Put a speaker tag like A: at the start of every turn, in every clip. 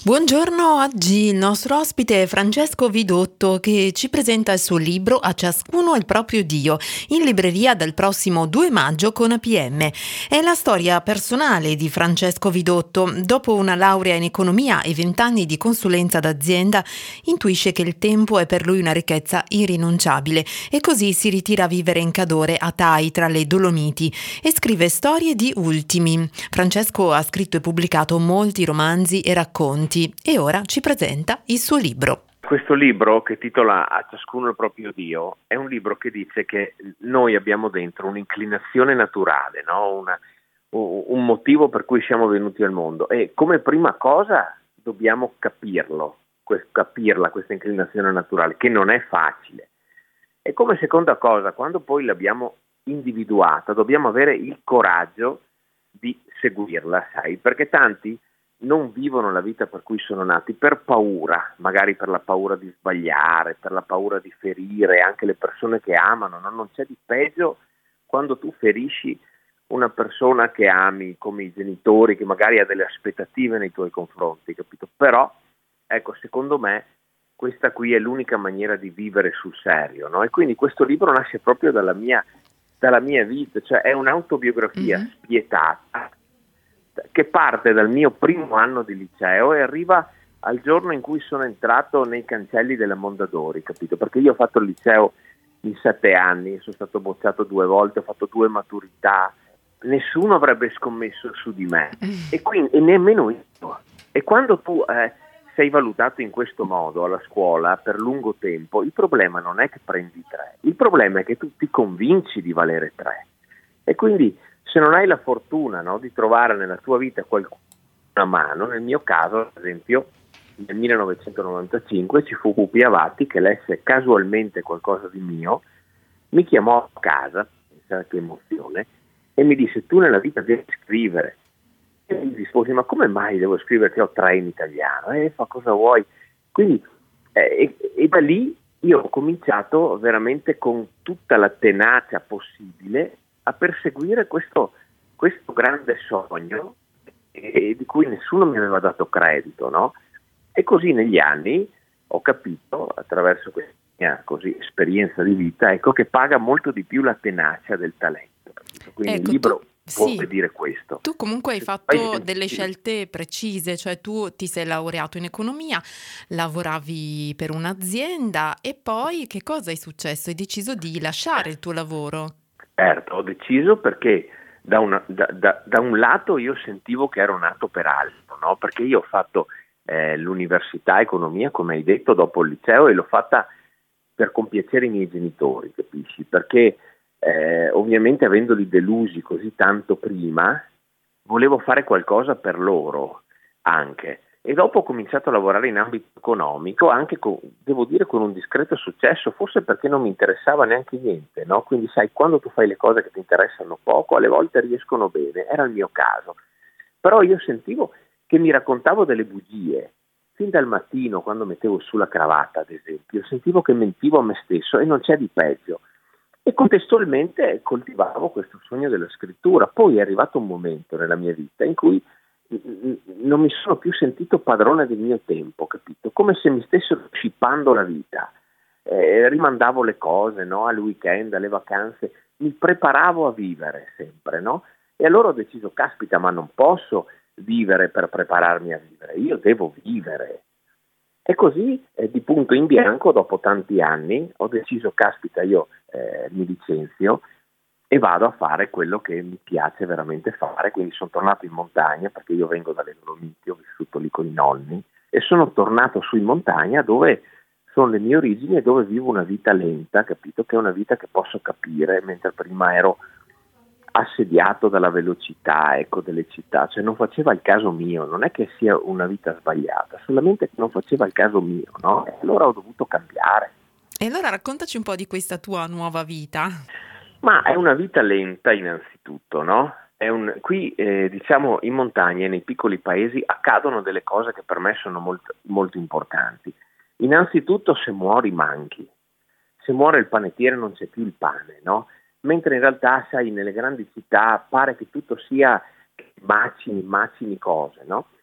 A: Buongiorno, oggi il nostro ospite è Francesco Vidotto che ci presenta il suo libro A ciascuno il proprio Dio, in libreria dal prossimo 2 maggio con APM. È la storia personale di Francesco Vidotto. Dopo una laurea in economia e 20 anni di consulenza d'azienda, intuisce che il tempo è per lui una ricchezza irrinunciabile e così si ritira a vivere in Cadore a Tai tra le Dolomiti e scrive storie di ultimi. Francesco ha scritto e pubblicato molti romanzi e racconti e ora ci presenta il suo libro.
B: Questo libro, che titola A ciascuno il proprio Dio, è un libro che dice che noi abbiamo dentro un'inclinazione naturale, no? Un motivo per cui siamo venuti al mondo, e come prima cosa dobbiamo capirla questa inclinazione naturale, che non è facile. E come seconda cosa, quando poi l'abbiamo individuata, dobbiamo avere il coraggio di seguirla, sai, perché tanti non vivono la vita per cui sono nati per paura, magari per la paura di sbagliare, per la paura di ferire anche le persone che amano, no? Non c'è di peggio quando tu ferisci una persona che ami, come i genitori, che magari ha delle aspettative nei tuoi confronti, capito? Però, ecco, secondo me questa qui è l'unica maniera di vivere sul serio, no? E quindi questo libro nasce proprio dalla mia vita, cioè è un'autobiografia spietata che parte dal mio primo anno di liceo e arriva al giorno in cui sono entrato nei cancelli della Mondadori, capito? Perché io ho fatto il liceo in 7 anni, sono stato bocciato 2 volte, ho fatto 2 maturità, nessuno avrebbe scommesso su di me e nemmeno io. E quando tu sei valutato in questo modo alla scuola per lungo tempo, il problema non è che prendi 3, il problema è che tu ti convinci di valere 3. E quindi se non hai la fortuna, no, di trovare nella tua vita qualcuno una mano, nel mio caso ad esempio nel 1995 ci fu Pupi Avati che lesse casualmente qualcosa di mio, mi chiamò a casa, pensate che emozione, e mi disse: tu nella vita devi scrivere. E mi risposi: ma come mai devo scrivere che ho 3 in italiano? Fa cosa vuoi? Quindi e da lì io ho cominciato veramente con tutta la tenacia possibile a perseguire questo grande sogno di cui nessuno mi aveva dato credito, no? E così negli anni ho capito, attraverso questa mia esperienza di vita, ecco, che paga molto di più la tenacia del talento. Capito? Quindi il libro vuole dire questo.
A: Tu comunque hai fatto delle scelte precise, cioè tu ti sei laureato in economia, lavoravi per un'azienda e poi che cosa è successo? Hai deciso di lasciare il tuo lavoro?
B: Certo, ho deciso perché da un lato io sentivo che ero nato per altro, no? Perché io ho fatto l'università economia, come hai detto, dopo il liceo, e l'ho fatta per compiacere i miei genitori, capisci? Perché ovviamente avendoli delusi così tanto prima, volevo fare qualcosa per loro anche. E dopo ho cominciato a lavorare in ambito economico, anche devo dire con un discreto successo, forse perché non mi interessava neanche niente, no? Quindi sai, quando tu fai le cose che ti interessano poco, alle volte riescono bene, era il mio caso. Però io sentivo che mi raccontavo delle bugie, fin dal mattino quando mettevo su la cravatta, ad esempio, sentivo che mentivo a me stesso e non c'è di peggio. E contestualmente coltivavo questo sogno della scrittura. Poi è arrivato un momento nella mia vita in cui non mi sono più sentito padrone del mio tempo, capito? Come se mi stessero scippando la vita. Rimandavo le cose, no? Al weekend, alle vacanze, mi preparavo a vivere sempre, no? E allora ho deciso: caspita, ma non posso vivere per prepararmi a vivere, io devo vivere. E così, di punto in bianco, dopo tanti anni, ho deciso: caspita, io mi licenzio e vado a fare quello che mi piace veramente fare. Quindi sono tornato in montagna, perché io vengo dalle Dolomiti, ho vissuto lì con i nonni, e sono tornato su in montagna dove sono le mie origini e dove vivo una vita lenta, capito? Che è una vita che posso capire, mentre prima ero assediato dalla velocità, ecco, delle città, cioè non faceva il caso mio, non è che sia una vita sbagliata, solamente che non faceva il caso mio, no? E allora ho dovuto cambiare.
A: E allora raccontaci un po' di questa tua nuova vita.
B: Ma è una vita lenta innanzitutto, no? Qui diciamo in montagna e nei piccoli paesi accadono delle cose che per me sono molto, molto importanti. Innanzitutto, se muori manchi, se muore il panettiere non c'è più il pane, no? Mentre in realtà, sai, nelle grandi città pare che tutto sia macini cose, no?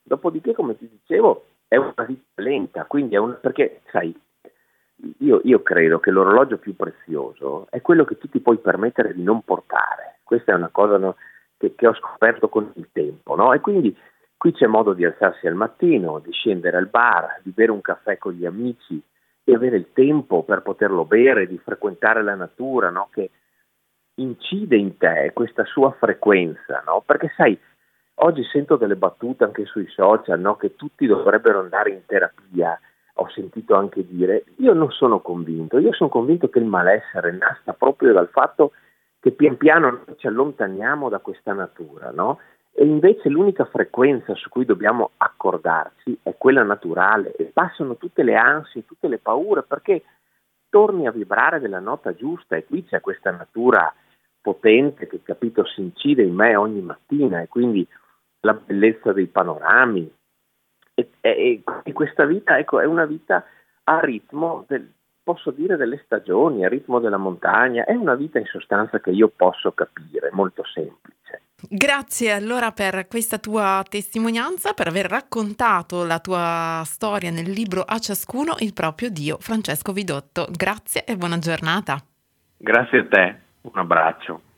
B: Dopodiché, come ti dicevo, è una vita lenta, quindi perché sai, io credo che l'orologio più prezioso è quello che tu ti puoi permettere di non portare. Questa è una cosa, no, che ho scoperto con il tempo, no? E quindi qui c'è modo di alzarsi al mattino, di scendere al bar, di bere un caffè con gli amici e avere il tempo per poterlo bere, di frequentare la natura, no? Che incide in te questa sua frequenza, no? Perché sai, oggi sento delle battute anche sui social, no? Che tutti dovrebbero andare in terapia. Ho sentito anche dire, io non sono convinto, io sono convinto che il malessere nasca proprio dal fatto che pian piano noi ci allontaniamo da questa natura, no? E invece l'unica frequenza su cui dobbiamo accordarci è quella naturale e passano tutte le ansie, tutte le paure, perché torni a vibrare della nota giusta e qui c'è questa natura potente che, capito, si incide in me ogni mattina e quindi la bellezza dei panorami e questa vita, ecco, è una vita a ritmo posso dire delle stagioni, a ritmo della montagna, è una vita in sostanza che io posso capire, molto semplice.
A: Grazie allora per questa tua testimonianza, per aver raccontato la tua storia nel libro A ciascuno il proprio Dio, Francesco Vidotto. Grazie e buona giornata.
B: Grazie a te, un abbraccio.